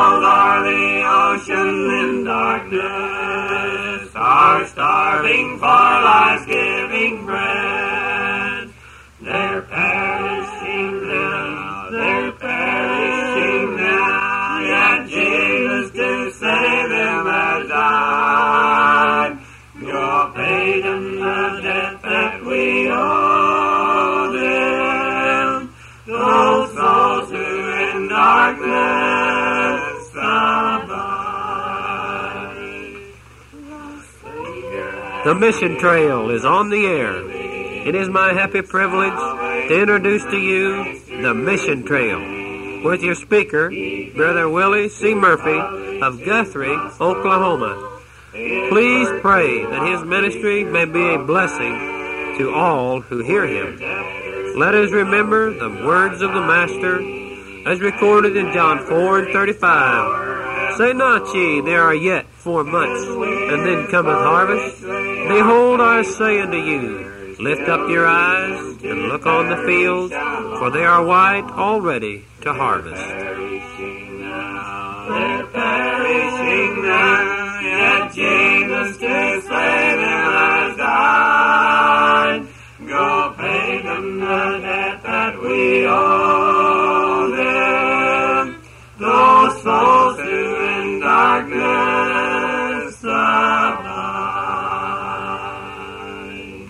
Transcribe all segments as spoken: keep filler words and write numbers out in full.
souls are the ocean in darkness, are starving for life's giving bread. They're perishing now, they're perishing now, yet Jesus to save them has died. You're paid in the debt that we owe them, those souls who in darkness abide. The Mission Trail is on the air. It is my happy privilege to introduce to you the Mission Trail with your speaker, Brother Willie C. Murphy of Guthrie, Oklahoma. Please pray that his ministry may be a blessing to all who hear him. Let us remember the words of the Master as recorded in John four and thirty-five. Say not ye, there are yet four months, and then cometh harvest. Behold, I say unto you, lift up your eyes and look on the fields, for they are white already to harvest. They're perishing now, yet Jesus to save them has died. Go pay them the debt that we owe them, those souls who in darkness abide.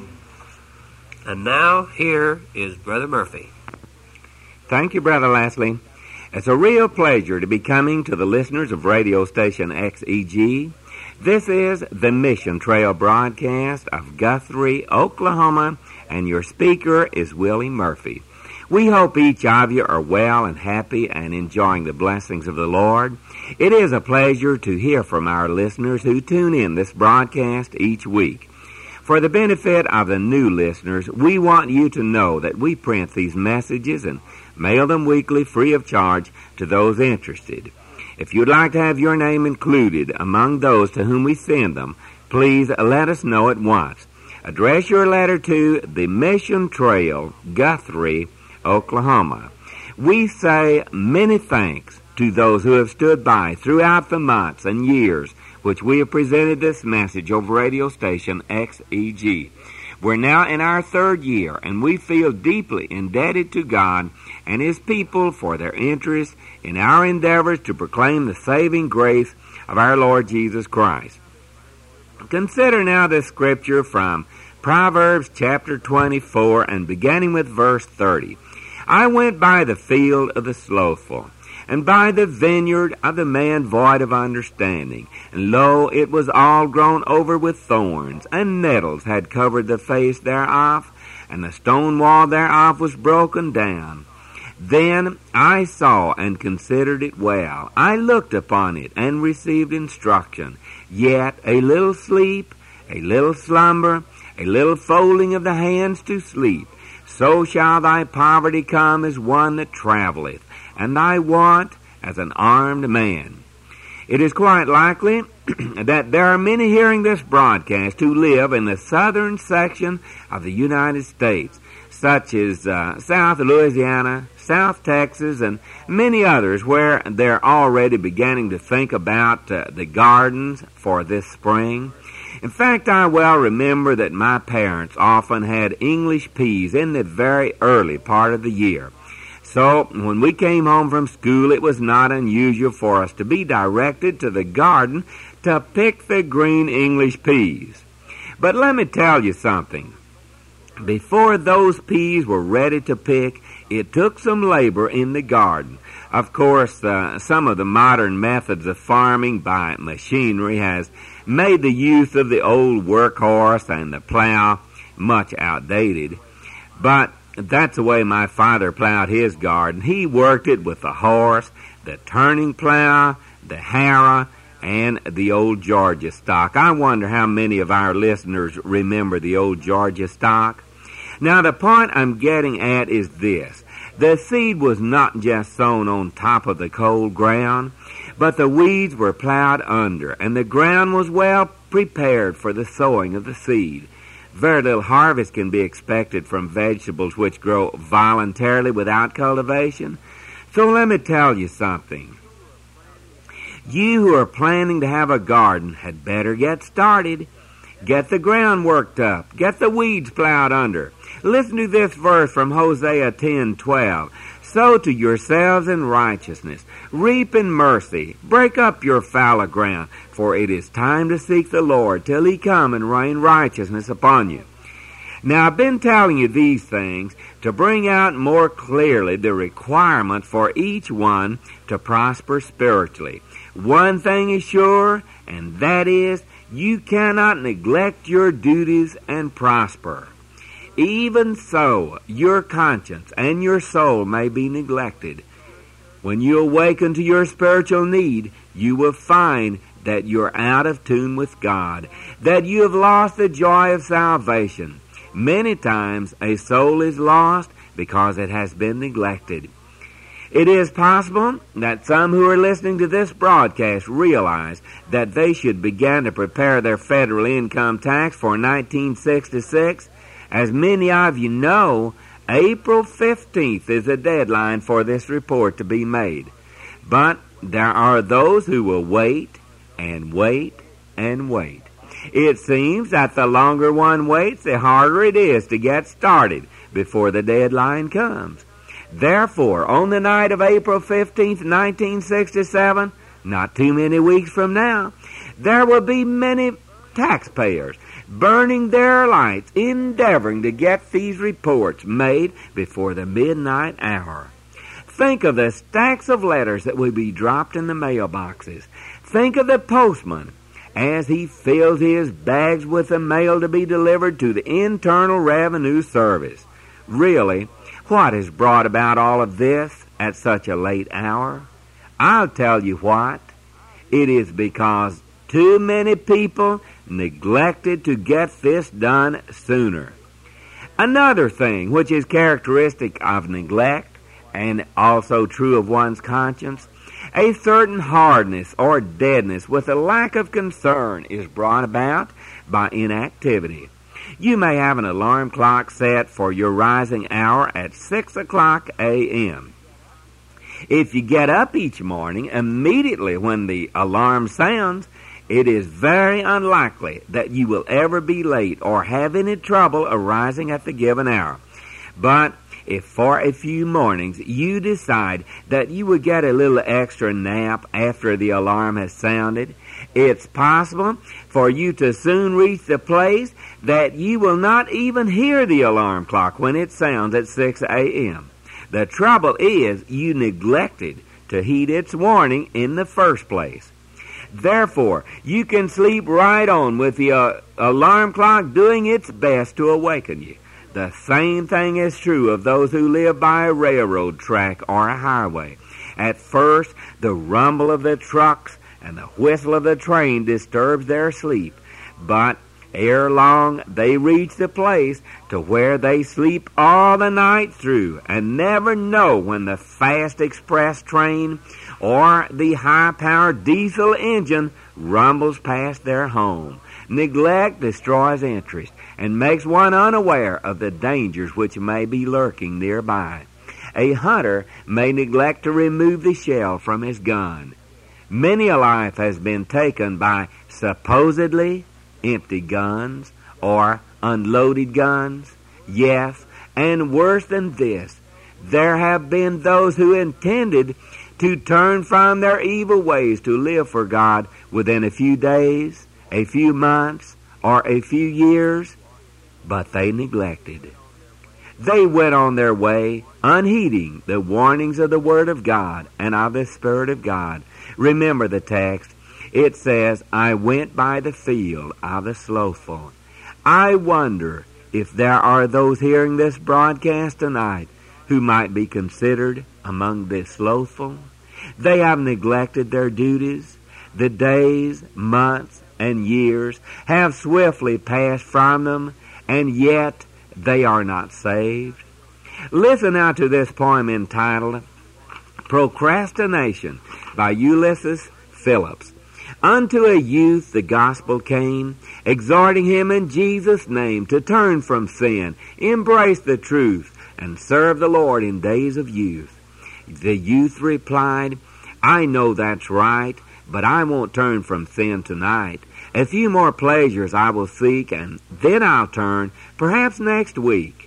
And now, here is Brother Murphy. Thank you, Brother Leslie. It's a real pleasure to be coming to the listeners of radio station X E G. This is the Mission Trail broadcast of Guthrie, Oklahoma, and your speaker is Willie Murphy. We hope each of you are well and happy and enjoying the blessings of the Lord. It is a pleasure to hear from our listeners who tune in this broadcast each week. For the benefit of the new listeners, we want you to know that we print these messages and mail them weekly free of charge to those interested. If you'd like to have your name included among those to whom we send them, please let us know at once. Address your letter to the Mission Trail, Guthrie, Oklahoma. We say many thanks to those who have stood by throughout the months and years which we have presented this message over radio station X E G. We're now in our third year, and we feel deeply indebted to God and His people for their interest in our endeavors to proclaim the saving grace of our Lord Jesus Christ. Consider now this scripture from Proverbs chapter twenty-four and beginning with verse thirty. I went by the field of the slothful, and by the vineyard of the man void of understanding. And lo, it was all grown over with thorns, and nettles had covered the face thereof, and the stone wall thereof was broken down. Then I saw and considered it well. I looked upon it and received instruction. Yet a little sleep, a little slumber, a little folding of the hands to sleep. So shall thy poverty come as one that travelleth, and thy want as an armed man. It is quite likely that there are many hearing this broadcast who live in the southern section of the United States, such as uh, South Louisiana, South Texas, and many others where they're already beginning to think about uh, the gardens for this spring. In fact, I well remember that my parents often had English peas in the very early part of the year. So, when we came home from school, it was not unusual for us to be directed to the garden to pick the green English peas. But let me tell you something. Before those peas were ready to pick, it took some labor in the garden. Of course, uh, some of the modern methods of farming by machinery has made the use of the old workhorse and the plow much outdated. But that's the way my father plowed his garden. He worked it with the horse, the turning plow, the harrow, and the old Georgia stock. I wonder how many of our listeners remember the old Georgia stock. Now, the point I'm getting at is this. The seed was not just sown on top of the cold ground, but the weeds were plowed under, and the ground was well prepared for the sowing of the seed. Very little harvest can be expected from vegetables which grow voluntarily without cultivation. So let me tell you something. You who are planning to have a garden had better get started. Get the ground worked up. Get the weeds plowed under. Listen to this verse from Hosea ten twelve. Sow to yourselves in righteousness. Reap in mercy. Break up your fallow ground. For it is time to seek the Lord till he come and rain righteousness upon you. Now, I've been telling you these things to bring out more clearly the requirement for each one to prosper spiritually. One thing is sure, and that is you cannot neglect your duties and prosper. Even so, your conscience and your soul may be neglected. When you awaken to your spiritual need, you will find that you're out of tune with God, that you have lost the joy of salvation. Many times a soul is lost because it has been neglected. It is possible that some who are listening to this broadcast realize that they should begin to prepare their federal income tax for nineteen sixty-six. As many of you know, April fifteenth is the deadline for this report to be made. But there are those who will wait and wait and wait. It seems that the longer one waits, the harder it is to get started before the deadline comes. Therefore, on the night of April fifteenth, nineteen sixty-seven, not too many weeks from now, there will be many taxpayers burning their lights, endeavoring to get these reports made before the midnight hour. Think of the stacks of letters that will be dropped in the mailboxes. Think of the postman as he fills his bags with the mail to be delivered to the Internal Revenue Service. Really, what has brought about all of this at such a late hour? I'll tell you what. It is because too many people neglected to get this done sooner. Another thing which is characteristic of neglect, and also true of one's conscience, a certain hardness or deadness with a lack of concern is brought about by inactivity. You may have an alarm clock set for your rising hour at six o'clock a.m. If you get up each morning immediately when the alarm sounds, it is very unlikely that you will ever be late or have any trouble arising at the given hour. But if for a few mornings you decide that you will get a little extra nap after the alarm has sounded, it's possible for you to soon reach the place that you will not even hear the alarm clock when it sounds at six a.m. The trouble is you neglected to heed its warning in the first place. Therefore, you can sleep right on with the uh, alarm clock doing its best to awaken you. The same thing is true of those who live by a railroad track or a highway. At first, the rumble of the trucks and the whistle of the train disturbs their sleep, but ere long they reach the place to where they sleep all the night through and never know when the fast express train or the high-powered diesel engine rumbles past their home. Neglect destroys interest and makes one unaware of the dangers which may be lurking nearby. A hunter may neglect to remove the shell from his gun. Many a life has been taken by supposedly empty guns or unloaded guns. Yes, and worse than this, there have been those who intended to turn from their evil ways to live for God within a few days, a few months, or a few years, but they neglected. They went on their way, unheeding the warnings of the Word of God and of the Spirit of God. Remember the text. It says, I went by the field of the slothful. I wonder if there are those hearing this broadcast tonight who might be considered among the slothful. They have neglected their duties. The days, months, and years have swiftly passed from them, and yet they are not saved. Listen now to this poem entitled Procrastination by Ulysses Phillips. Unto a youth the gospel came, exhorting him in Jesus' name to turn from sin, embrace the truth, and serve the Lord in days of youth. The youth replied, I know that's right, but I won't turn from sin tonight. A few more pleasures I will seek, and then I'll turn, perhaps next week.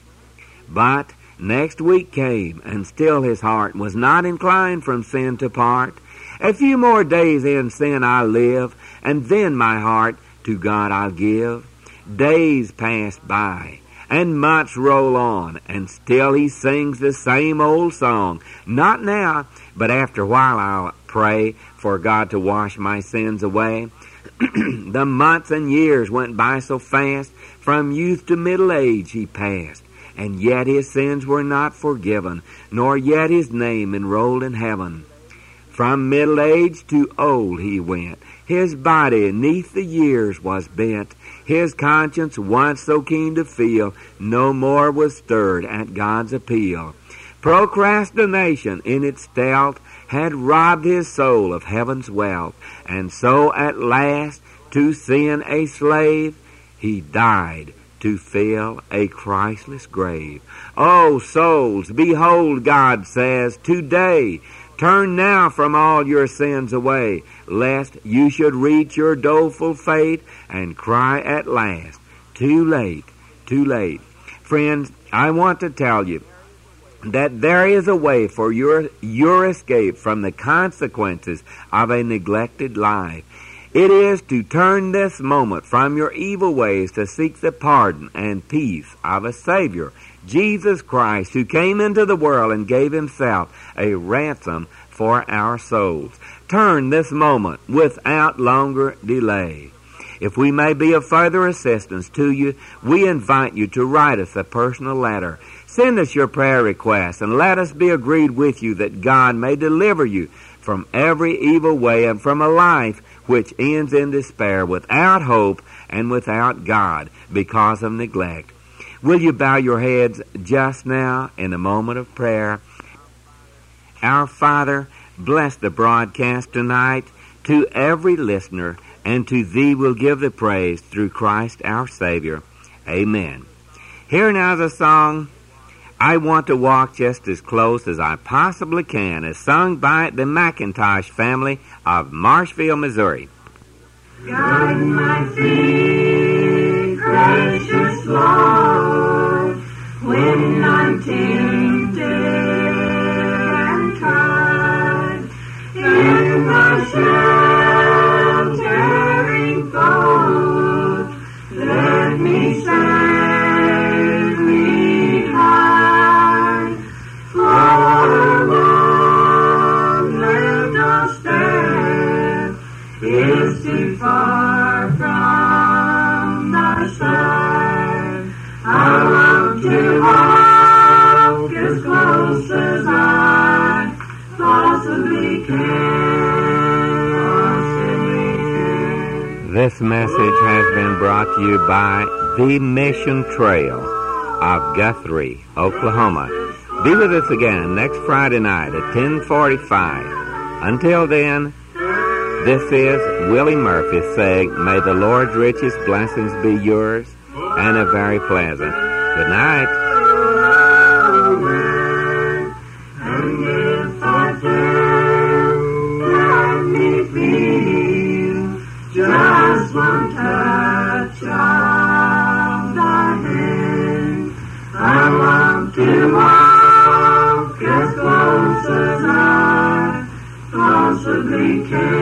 But next week came, and still his heart was not inclined from sin to part. A few more days in sin I'll live, and then my heart to God I'll give. Days pass by, and months roll on, and still he sings the same old song. Not now, but after a while I'll pray for God to wash my sins away. The months and years went by so fast, from youth to middle age he passed, and yet his sins were not forgiven, nor yet his name enrolled in heaven. From middle age to old he went, his body neath the years was bent, his conscience once so keen to feel, no more was stirred at God's appeal. Procrastination in its stealth had robbed his soul of heaven's wealth, and so at last, to sin a slave, he died to fill a Christless grave. O souls, behold, God says, today, turn now from all your sins away, lest you should reach your doleful fate and cry at last, too late, too late. Friends, I want to tell you that there is a way for your, your escape from the consequences of a neglected life. It is to turn this moment from your evil ways to seek the pardon and peace of a Savior, Jesus Christ, who came into the world and gave himself a ransom for our souls. Turn this moment without longer delay. If we may be of further assistance to you, we invite you to write us a personal letter. Send us your prayer requests, and let us be agreed with you that God may deliver you from every evil way and from a life which ends in despair, without hope and without God because of neglect. Will you bow your heads just now in a moment of prayer? Our Father, bless the broadcast tonight. To every listener, and to Thee will give the praise through Christ our Savior. Amen. Here now is a song, I Want to Walk Just as Close as I Possibly Can, is sung by the McIntosh family of Marshville, Missouri. Guide my feet, gracious Lord, when I'm tempted and tried, in my sheltering fold, let me safely hide, for one little step is too far from thy side. I want to walk as close as I possibly can. Possibly can. This message has been brought to you by The Mission Trail of Guthrie, Oklahoma. Be with us again next Friday night at ten forty-five. Until then, this is Willie Murphy saying, may the Lord's richest blessings be yours, and a very pleasant good night. And if I fail, let me feel just one touch of thy hand. I want to walk as close as I possibly can.